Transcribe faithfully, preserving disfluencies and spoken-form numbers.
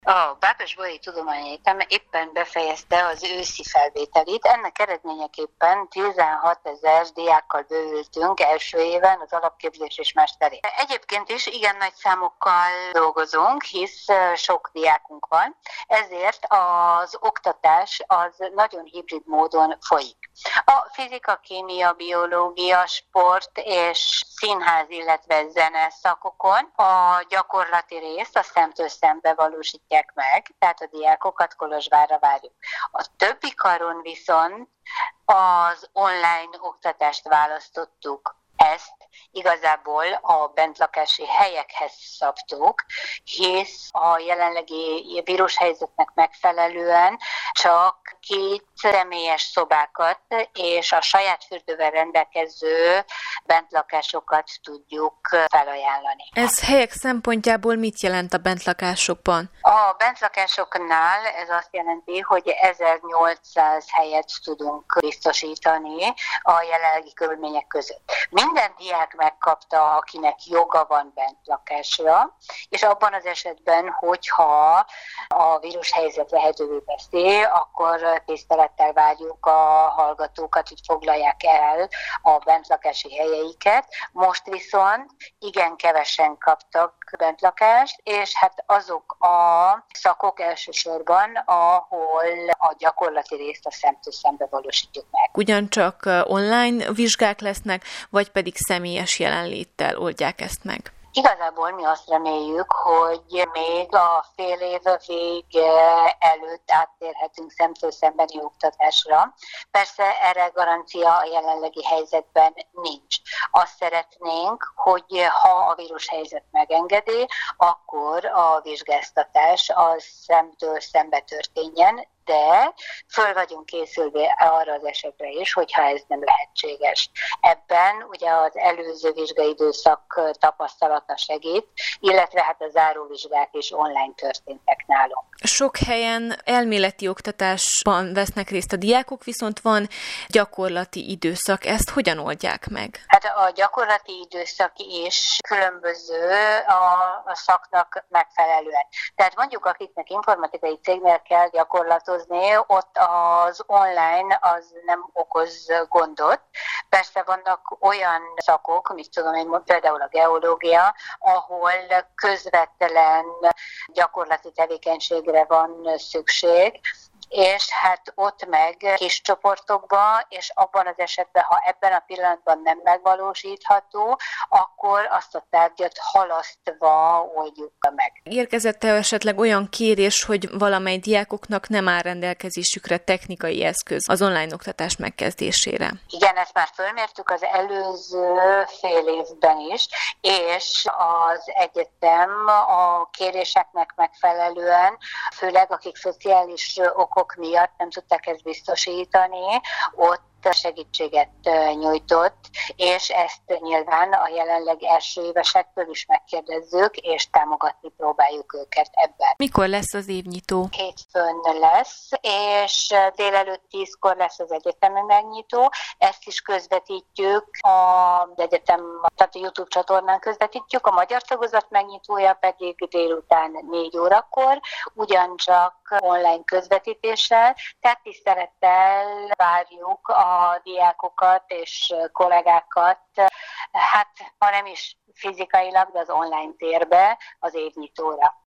A Bábos-Bolyai Tudományegyetem éppen befejezte az őszi felvételit, ennek eredményeképpen tizenhatezer diákkal bővültünk első éven az alapképzés és mesteré. Egyébként is igen nagy számokkal dolgozunk, hisz sok diákunk van, ezért az oktatás az nagyon hibrid módon folyik. A fizika, kémia, biológia, sport és színház, illetve zene szakokon a gyakorlati részt a szemtől szembe valósítják meg, tehát a diákokat Kolozsvárra várjuk. A többi karon viszont az online oktatást választottuk. Ezt igazából a bentlakási helyekhez szabtuk, hisz a jelenlegi vírushelyzetnek megfelelően csak két személyes szobákat és a saját fürdővel rendelkező bentlakásokat tudjuk felajánlani. Ez helyek szempontjából mit jelent a bentlakásokban? A bentlakásoknál ez azt jelenti, hogy ezernyolcszáz helyet tudunk biztosítani a jelenlegi körülmények között. Minden diák megkapta, akinek joga van bentlakásra, és abban az esetben, hogyha a vírushelyzet lehetővé teszi, akkor tisztelettel várjuk a hallgatókat, hogy foglalják el a bentlakási helyeiket. Most viszont igen kevesen kaptak bentlakást, és hát azok a szakok elsősorban, ahol a gyakorlati részt a szemtől szembe valósítjuk meg. Ugyancsak online vizsgák lesznek, vagy pedig személyes jelenléttel oldják ezt meg? Igazából mi azt reméljük, hogy még a fél év vég előtt áttérhetünk szemtől szembeni oktatásra. Persze erre garancia a jelenlegi helyzetben nincs. Azt szeretnénk, hogy ha a vírushelyzet megengedi, akkor a vizsgáztatás az szemtől szembe történjen, de föl vagyunk készülve arra az esetre is, hogyha ez nem lehetséges. Ebben ugye az előző vizsgaidőszak tapasztalata segít, illetve hát a záróvizsgák is online történtek nálunk. Sok helyen elméleti oktatásban vesznek részt a diákok, viszont van gyakorlati időszak. Ezt hogyan oldják meg? Hát a gyakorlati időszak is különböző a, a szaknak megfelelően. Tehát mondjuk, akiknek informatikai cégnél kell gyakorlatozni, ott az online az nem okoz gondot. Persze vannak olyan szakok, mit tudom én, például a geológia, ahol közvetlen gyakorlati tevékenységre van szükség, és hát ott meg kis csoportokban, és abban az esetben, ha ebben a pillanatban nem megvalósítható, akkor azt a tárgyat halasztva oldjuk meg. Érkezett el esetleg olyan kérés, hogy valamely diákoknak nem áll rendelkezésükre technikai eszköz az online oktatás megkezdésére? Igen, ezt már fölmértük az előző fél évben is, és az egyetem a kéréseknek megfelelően, főleg akik szociális okok miatt nem tudták ezt biztosítani, ott segítséget nyújtott, és ezt nyilván a jelenleg első évesektől is megkérdezzük, és támogatni próbáljuk őket ebben. Mikor lesz az évnyitó? Hétfőn lesz, és délelőtt tízkor lesz az egyetemi megnyitó. Ezt is közvetítjük az egyetem, tehát a YouTube csatornán közvetítjük, a magyar tagozat megnyitója pedig délután négy órakor, ugyancsak online közvetítéssel, tehát tisztelettel várjuk a diákokat és kollégákat, hát ha nem is fizikailag, de az online térbe az évnyitóra.